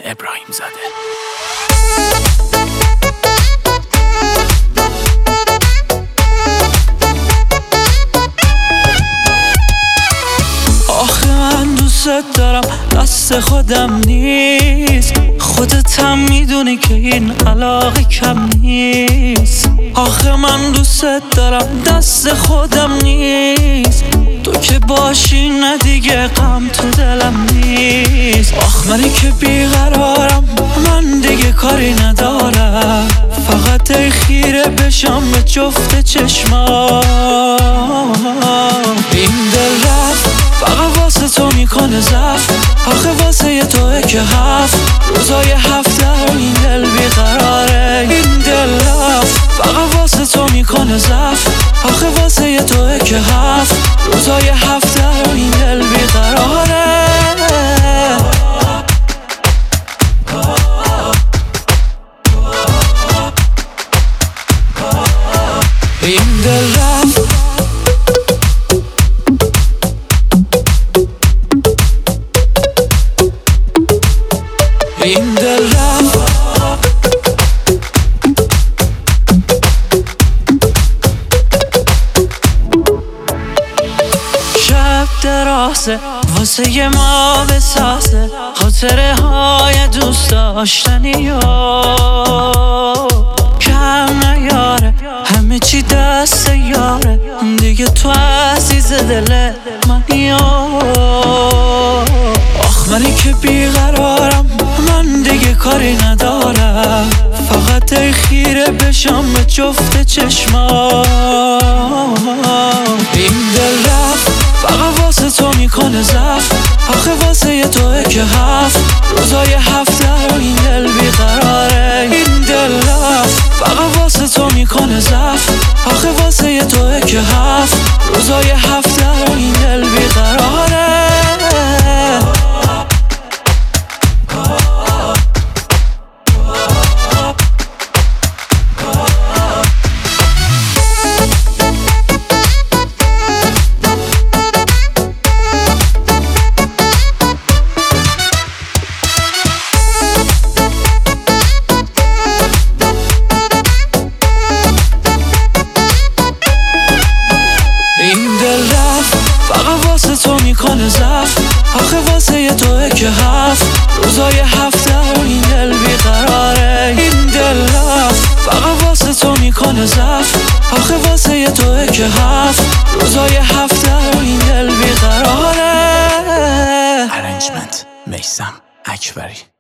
ابراهیم زاده. آخه من دوست دارم، دست خودم نیست. خودت هم میدونی که این علاقه کم نیست. آخه من دوست دارم، دست خودم نیست. تو که باشی نه دیگه غم تو دلم نیست. آخ منی که بیقرارم، من دیگه کاری ندارم. فقط ای خیره بشم به جفت چشمام. این دل رفت فقط واسه تو میکنه زفت. آخه واسه توه که هفت روزای هفته رو این دل بیقراره. این دل رفت فقط واسه تو میکنه زفت. آخه واسه توه که هفت روزای هفته رو این دل بیقراره. این دل رفت این دل رفت شب درازه واسه ما بسازه خاطره های دوست داشتنی و کم نیاره. همه چی دست یاره دیگه، تو عزیز دل منی. آخ منی که بیقرارم، من دیگه کاری ندارم. فقط ای خیره بشم به جفت چشمام. این دل رفت فقط واسه تو میکنه زفت. آخه واسه توه که هفت روزای هفته رو این دل بیقراره. این دل رفت فقط واسه تو میکنه زفت. آخه واسه توه که هفت روزای هفته رو این دل بیقراره. این دل رفت فقط واسه تو میکنه زفت. آخه واسه توه که هفت روزای هفته رو این دل بیقراره. این دل رفت فقط واسه تو میکنه زفت. آخه واسه توه که هفت روزای هفته رو این دل بیقراره. ارنجمنت میثم اکبری.